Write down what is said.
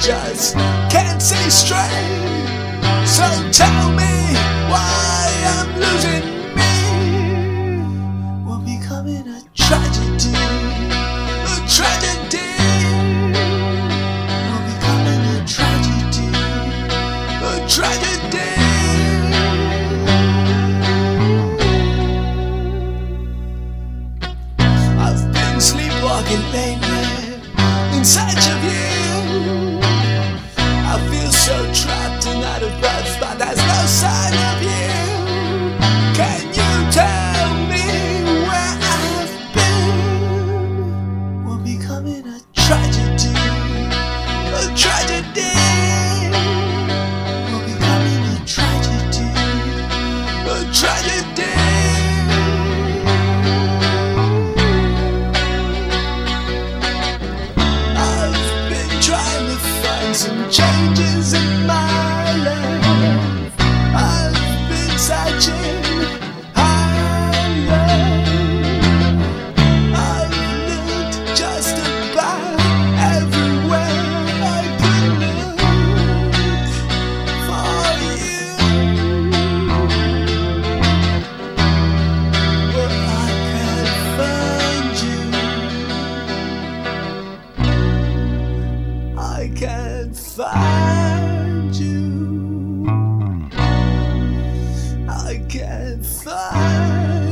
just can't see straight. So tell me why I'm losing me. We're becoming a tragedy, a tragedy. We're becoming a tragedy, a tragedy. I've been sleepwalking lately in search of you. I feel so trapped and out of breath, but there's no sign of you. Can you tell me where I've been? We're becoming a tragedy, a tragedy. We're becoming a tragedy, a tragedy. Some changes in my life. I've been searching higher. I've looked just about everywhere I could look for you, but I can't find you. I can't find you. I can't find